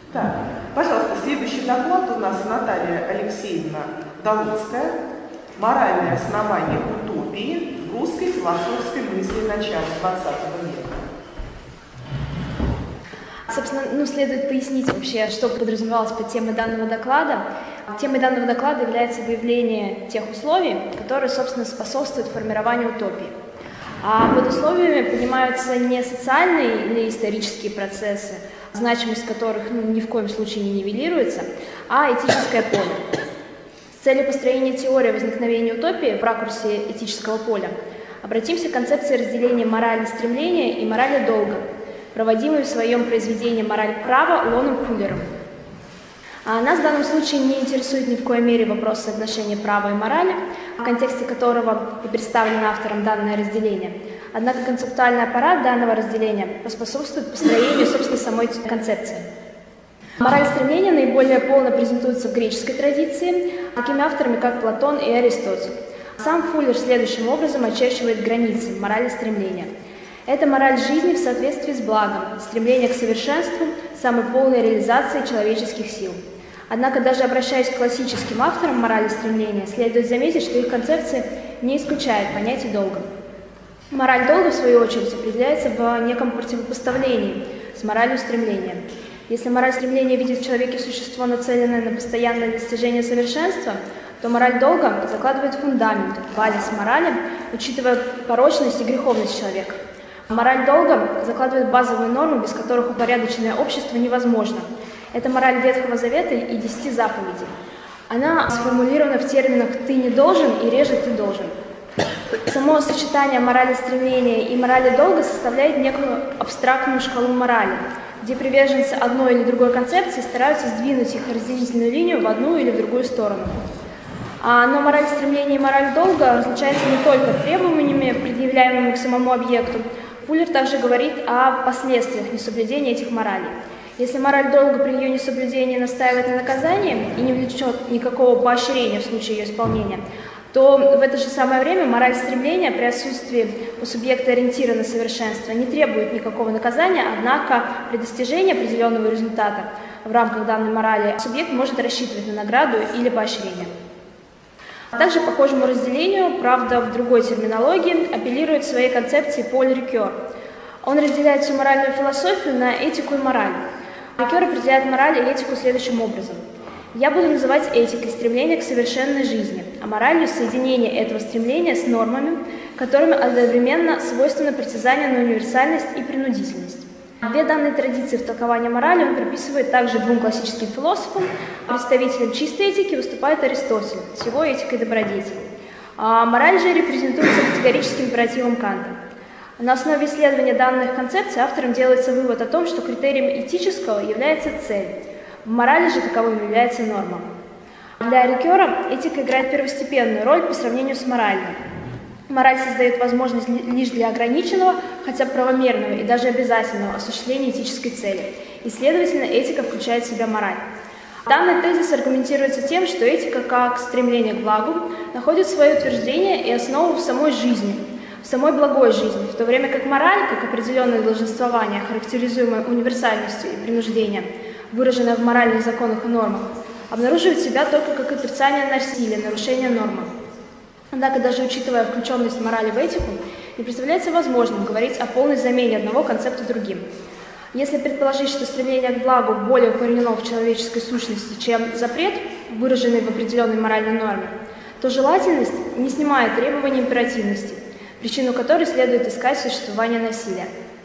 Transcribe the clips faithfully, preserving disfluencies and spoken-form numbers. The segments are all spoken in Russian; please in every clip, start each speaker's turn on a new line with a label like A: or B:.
A: Так, пожалуйста, следующий доклад у нас Наталья Алексеевна Долуцкая. Моральное основание утопии в русской философской мысли начала двадцатого века.
B: Собственно, ну, следует пояснить вообще, что подразумевалось под темой данного доклада. Темой данного доклада является выявление тех условий, которые, собственно, способствуют формированию утопии. А под условиями понимаются не социальные или исторические процессы, значимость которых ну, ни в коем случае не нивелируется, а этическое поле. С целью построения теории возникновения утопии в ракурсе этического поля обратимся к концепции разделения морали стремления и морали долга, проводимой в своем произведении «Мораль права» Лоном Фуллером. А нас в данном случае не интересует ни в коей мере вопрос соотношения права и морали, в контексте которого и представлено автором данное разделение. Однако концептуальный аппарат данного разделения поспособствует построению, собственно, самой концепции. Мораль стремления наиболее полно презентуется в греческой традиции, такими авторами, как Платон и Аристотель. Сам Фуллер следующим образом очерчивает границы морали стремления. Это мораль жизни в соответствии с благом, стремление к совершенству, самой полной реализации человеческих сил. Однако, даже обращаясь к классическим авторам морали стремления, следует заметить, что их концепция не исключает понятие долга. Мораль долга, в свою очередь, определяется в неком противопоставлении с моралью стремления. Если мораль стремления видит в человеке существо, нацеленное на постоянное достижение совершенства, то мораль долга закладывает фундамент, базис морали, учитывая порочность и греховность человека. Мораль долга закладывает базовые нормы, без которых упорядоченное общество невозможно. Это мораль Ветхого Завета и десяти заповедей. Она сформулирована в терминах «ты не должен» и «реже ты должен». Само сочетание морали стремления и морали долга составляет некую абстрактную шкалу морали, где приверженцы одной или другой концепции стараются сдвинуть их разделительную линию в одну или в другую сторону. А, но мораль стремления и мораль долга различаются не только требованиями, предъявляемыми к самому объекту. Фуллер также говорит о последствиях несоблюдения этих моралей. Если мораль долга при ее несоблюдении настаивает на наказании и не влечет никакого поощрения в случае ее исполнения, то в это же самое время мораль стремления при отсутствии у субъекта ориентира на совершенство не требует никакого наказания, однако при достижении определенного результата в рамках данной морали субъект может рассчитывать на награду или поощрение. Также похожему разделению, правда в другой терминологии, апеллирует в своей концепции Поль Рикер. Он разделяет всю моральную философию на этику и мораль. Рикер определяет мораль и этику следующим образом. Я буду называть этикой стремление к совершенной жизни, а моралью соединение этого стремления с нормами, которыми одновременно свойственна притязание на универсальность и принудительность. Две данные традиции в толковании морали он приписывает также двум классическим философам. Представителем чистой этики выступает Аристотель с его этикой добродетели. А мораль же репрезентуется категорическим императивом Канта. На основе исследования данных концепций автором делается вывод о том, что критерием этического является цель. В морали же таковым является норма. Для Рикера этика играет первостепенную роль по сравнению с моралью. Мораль создает возможность лишь для ограниченного, хотя правомерного и даже обязательного осуществления этической цели. И, следовательно, этика включает в себя мораль. Данный тезис аргументируется тем, что этика, как стремление к благу, находит свое утверждение и основу в самой жизни, в самой благой жизни, в то время как мораль, как определенное долженствование, характеризуемое универсальностью и принуждением, выраженное в моральных законах и нормах, обнаруживает себя только как отрицание насилия, нарушение нормы. Однако, даже учитывая включенность морали в этику, не представляется возможным говорить о полной замене одного концепта другим. Если предположить, что стремление к благу более укоренено в человеческой сущности, чем запрет, выраженный в определенной моральной норме, то желательность не снимает требований императивности, причину которой следует искать в существовании насилия.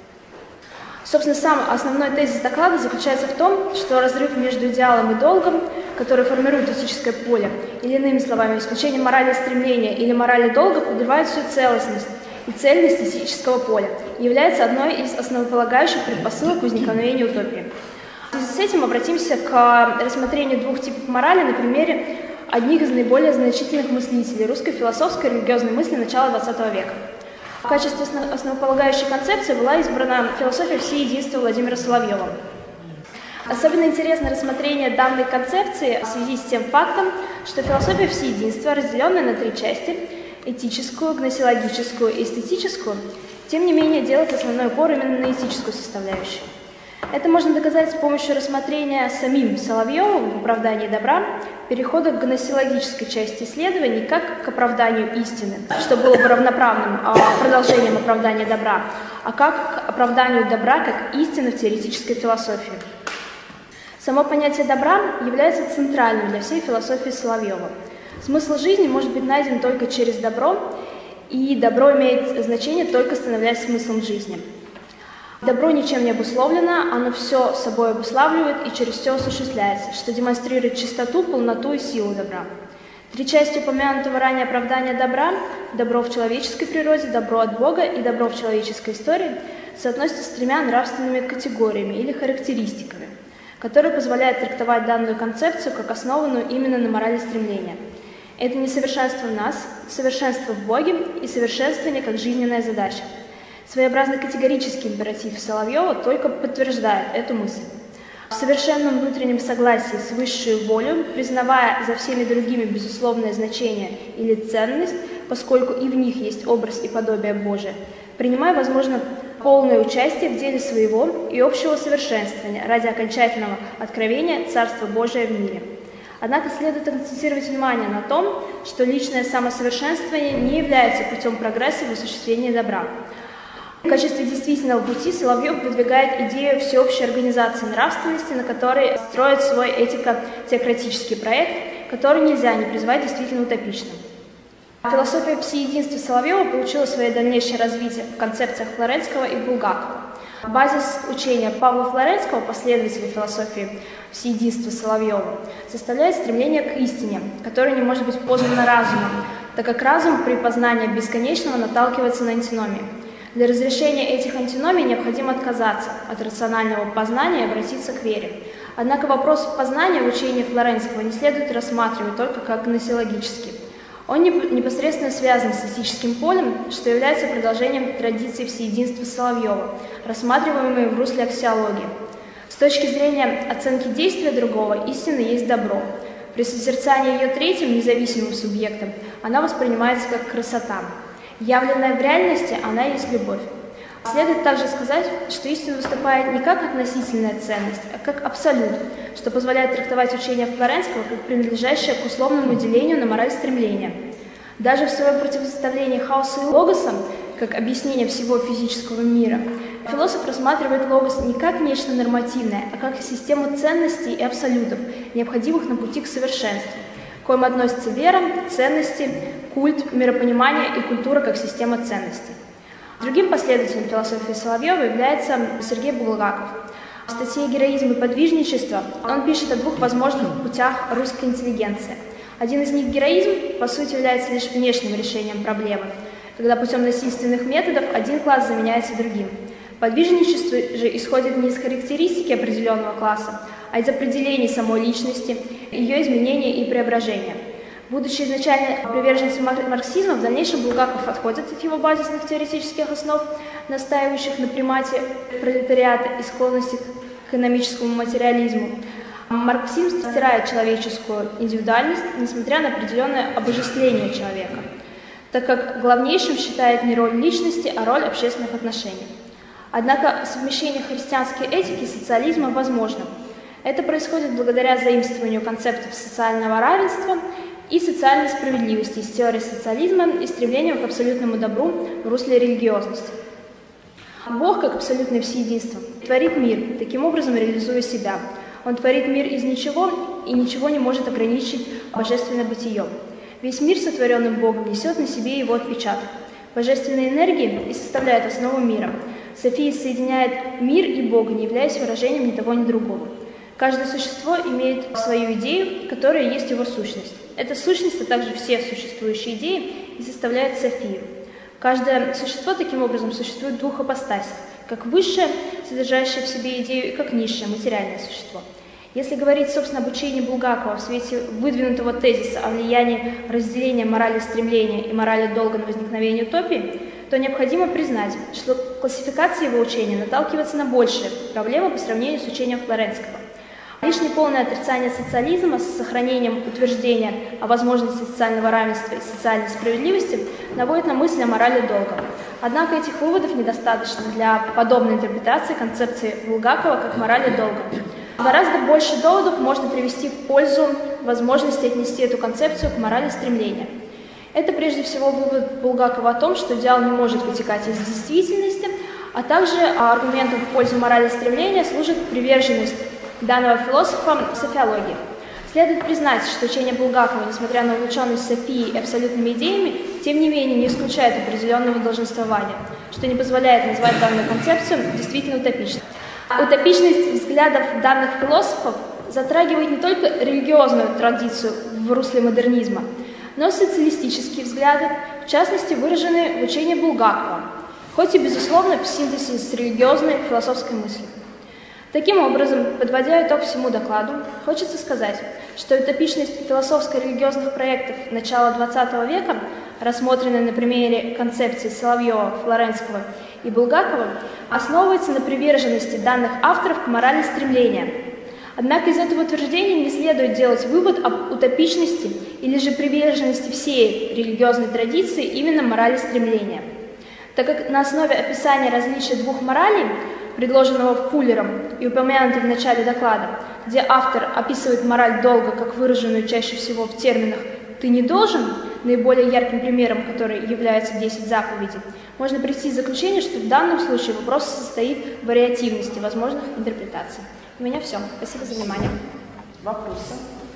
B: Собственно, сам основной тезис доклада заключается в том, что разрыв между идеалом и долгом, который формирует этическое поле, или иными словами, исключение морали стремления или морали долга подрывает всю целостность и цельность этического поля и является одной из основополагающих предпосылок возникновения утопии. В связи с этим обратимся к рассмотрению двух типов морали на примере одних из наиболее значительных мыслителей русской философской и религиозной мысли начала двадцатого века. В качестве основополагающей концепции была избрана философия всеединства Владимира Соловьева. Особенно интересно рассмотрение данной концепции в связи с тем фактом, что философия всеединства, разделенная на три части – этическую, гносеологическую и эстетическую, тем не менее делает основной упор именно на этическую составляющую. Это можно доказать с помощью рассмотрения самим Соловьевым в оправдании добра перехода к гносеологической части исследований как к оправданию истины, что было бы равноправным продолжением оправдания добра, а как к оправданию добра как истины в теоретической философии. Само понятие добра является центральным для всей философии Соловьева. Смысл жизни может быть найден только через добро, и добро имеет значение, только становляясь смыслом жизни. Добро ничем не обусловлено, оно все собой обуславливает и через все осуществляется, что демонстрирует чистоту, полноту и силу добра. Три части упомянутого ранее оправдания добра – добро в человеческой природе, добро от Бога и добро в человеческой истории – соотносятся с тремя нравственными категориями или характеристиками, которые позволяют трактовать данную концепцию как основанную именно на морали стремления. Это несовершенство в нас, совершенство в Боге и совершенствование как жизненная задача. Своеобразный категорический императив Соловьева только подтверждает эту мысль. В совершенном внутреннем согласии с высшей волей, признавая за всеми другими безусловное значение или ценность, поскольку и в них есть образ и подобие Божие, принимая, возможно, полное участие в деле своего и общего совершенствования ради окончательного откровения Царства Божия в мире. Однако следует акцентировать внимание на том, что личное самосовершенствование не является путем прогресса в осуществлении добра. В качестве действительного пути Соловьев выдвигает идею всеобщей организации нравственности, на которой строит свой этико-теократический проект, который нельзя не призвать действительно утопичным. Философия всеединства Соловьева получила свое дальнейшее развитие в концепциях Флоренского и Булгакова. Базис учения Павла Флоренского, последователя философии всеединства Соловьева, составляет стремление к истине, которая не может быть познана разумом, так как разум при познании бесконечного наталкивается на антиномии. Для разрешения этих антиномий необходимо отказаться от рационального познания и обратиться к вере. Однако вопрос познания в учении Флоренского не следует рассматривать только как гносеологический. Он непосредственно связан с этическим полем, что является продолжением традиции всеединства Соловьева, рассматриваемой в русле аксиологии. С точки зрения оценки действия другого, истина есть добро. При созерцании ее третьим, независимым субъектом, она воспринимается как красота. Явленная в реальности, она есть любовь. Следует также сказать, что истина выступает не как относительная ценность, а как абсолют, что позволяет трактовать учение Флоренского как принадлежащее к условному делению на мораль стремления. Даже в своем противопоставлении хаоса и логоса, как объяснение всего физического мира, философ рассматривает логос не как нечто нормативное, а как систему ценностей и абсолютов, необходимых на пути к совершенству, к коим относятся вера, ценности, культ, миропонимание и культура как система ценностей. Другим последователем философии Соловьева является Сергей Булгаков. В статье «Героизм и подвижничество» он пишет о двух возможных путях русской интеллигенции. Один из них, героизм, по сути является лишь внешним решением проблемы, когда путем насильственных методов один класс заменяется другим. Подвижничество же исходит не из характеристики определенного класса, а из определений самой личности, ее изменения и преображения. Будучи изначально приверженцем марксизма, в дальнейшем Булгаков отходит от его базисных теоретических основ, настаивающих на примате пролетариата и склонности к экономическому материализму. Марксизм стирает человеческую индивидуальность, несмотря на определенное обожествление человека, так как главнейшим считает не роль личности, а роль общественных отношений. Однако совмещение христианской этики и социализма возможно. Это происходит благодаря заимствованию концептов социального равенства и социальной справедливости из теории социализма и стремлением к абсолютному добру в русле религиозности. Бог, как абсолютное всеединство, творит мир, таким образом реализуя себя. Он творит мир из ничего, и ничего не может ограничить божественное бытие. Весь мир, сотворенный Богом, несет на себе его отпечаток. Божественные энергии и составляют основу мира. София соединяет мир и Бога, не являясь выражением ни того, ни другого. Каждое существо имеет свою идею, которая есть его сущность. Эта сущность, а также все существующие идеи, и составляет Софию. Каждое существо таким образом существует в двух ипостасях, как высшее, содержащее в себе идею, и как низшее, материальное существо. Если говорить, собственно, об учении Булгакова в свете выдвинутого тезиса о влиянии разделения морали стремления и морали долга на возникновение утопии, то необходимо признать, что классификация его учения наталкивается на большие проблемы по сравнению с учением Флоренского. Лишь неполное отрицание социализма с сохранением утверждения о возможности социального равенства и социальной справедливости наводит на мысль о морали долга. Однако этих выводов недостаточно для подобной интерпретации концепции Булгакова как морали долга. Гораздо больше доводов можно привести в пользу возможности отнести эту концепцию к морали стремления. Это прежде всего вывод Булгакова о том, что идеал не может вытекать из действительности, а также аргументом в пользу морали стремления служит приверженность данного философа софиологии. Следует признать, что учение Булгакова, несмотря на увлеченность софией и абсолютными идеями, тем не менее не исключает определенного долженствования, что не позволяет назвать данную концепцию действительно утопичной. Утопичность взглядов данных философов затрагивает не только религиозную традицию в русле модернизма, но и социалистические взгляды, в частности выраженные в учении Булгакова, хоть и, безусловно, в синтезе с религиозной философской мыслью. Таким образом, подводя итог всему докладу, хочется сказать, что утопичность философско-религиозных проектов начала двадцатого века, рассмотренная на примере концепции Соловьева, Флоренского и Булгакова, основывается на приверженности данных авторов к морали стремления. Однако из этого утверждения не следует делать вывод об утопичности или же приверженности всей религиозной традиции именно морали стремления, так как на основе описания различия двух моралей, предложенного Фуллером и упомянутого в начале доклада, где автор описывает мораль долга как выраженную чаще всего в терминах «ты не должен», наиболее ярким примером которой являются десять заповедей, можно прийти к заключению, что в данном случае вопрос состоит в вариативности возможных интерпретаций. У меня все. Спасибо за внимание.
A: Вопросы?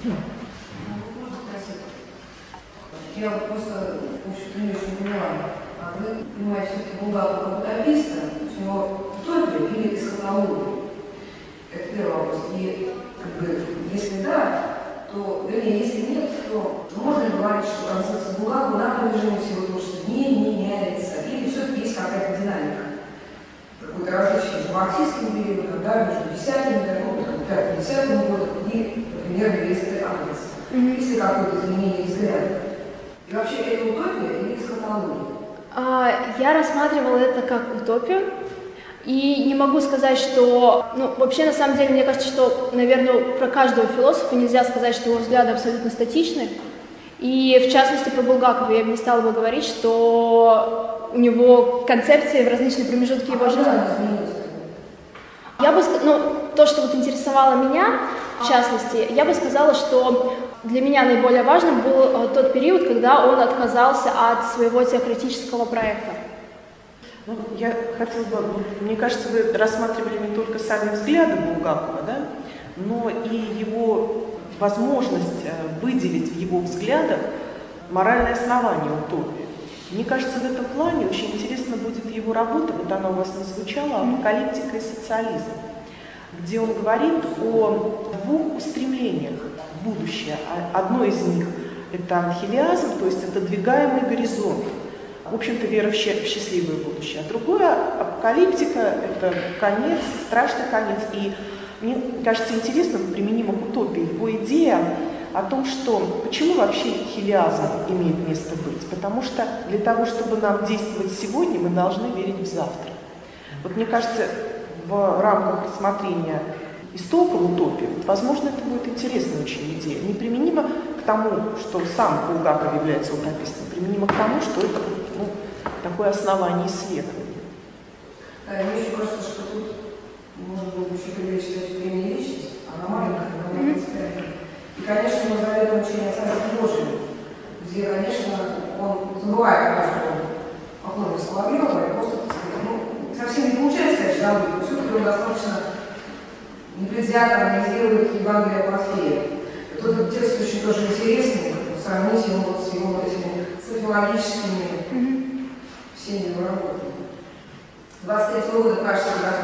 C: Я просто не очень поняла. А вы понимаете, все-таки Булгакова как утописта, у него утопия или эсхатология? Это первый вопрос. И как бы, если да, то, вернее, если нет, то можно ли говорить, что концепция Булгакова на протяжении всего творчества не меняется? Или все-таки есть какая-то динамика? Какое-то различие между марксистским периодом, да, между десятыми годами, пятидесятым годом и, например, Невестой Агнес. Mm-hmm. Есть ли какое-то изменение взгляда? И вообще, это утопия или эсхатология?
B: Я рассматривала это как утопию, и не могу сказать, что... Ну, вообще, на самом деле, мне кажется, что, наверное, про каждого философа нельзя сказать, что его взгляды абсолютно статичны. И, в частности, про Булгакова я бы не стала бы говорить, что у него концепции в различные промежутки его жизни. Я бы сказала, ну, то, что вот интересовало меня, в частности, я бы сказала, что для меня наиболее важным был тот период, когда он отказался от своего теократического проекта.
A: Ну, я хотела бы, мне кажется, вы рассматривали не только сами взгляды Булгакова, да, но и его возможность выделить в его взглядах моральное основание утопии. Мне кажется, в этом плане очень интересно будет его работа, вот она у вас не звучала, «Апокалиптика и социализм», где он говорит о двух устремлениях в будущее. Одно из них – это анхилиазм, то есть отодвигаемый горизонт, в общем-то, вера в счастливое будущее. А другое – апокалиптика – это конец, страшный конец. И мне кажется интересным, применимо к утопии, его идея о том, что почему вообще хилиазм имеет место быть. Потому что для того, чтобы нам действовать сегодня, мы должны верить в завтра. Вот мне кажется, в рамках рассмотрения истоков утопии, вот, возможно, это будет интересная очень идея. Неприменимо к тому, что сам Булгаков является утопистом, применимо к тому, что это ну, такое основание исследования.
C: Да, мне еще кажется, что тут можно было бы еще привлечь времени и личность, она маленькая, она mm-hmm. принципиальная. И, конечно, мы заведем учение о Царстве Божьем, где, конечно, он забывает, что он похож на Соловьева, и просто, ну, совсем не получается, конечно, но все-таки он достаточно непредвзято анализирует Евангелие от Матфея. Этот текст очень тоже интересный, сравнить его вот с его этими софиологическими mm-hmm. всеми его работами. двадцать третьего года, кажется,